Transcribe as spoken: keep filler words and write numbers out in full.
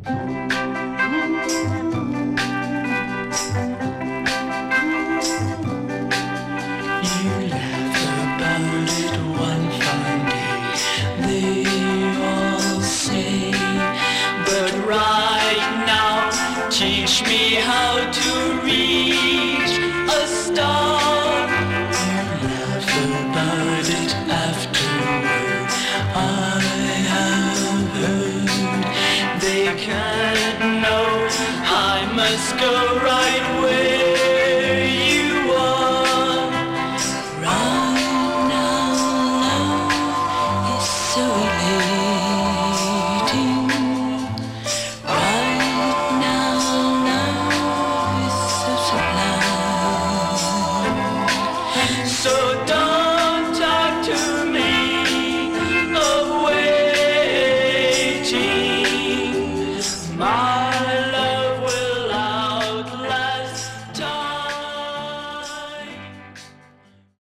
Teach me how to reach a star. You laugh about it afterward. I have heard they can't know I must go right way.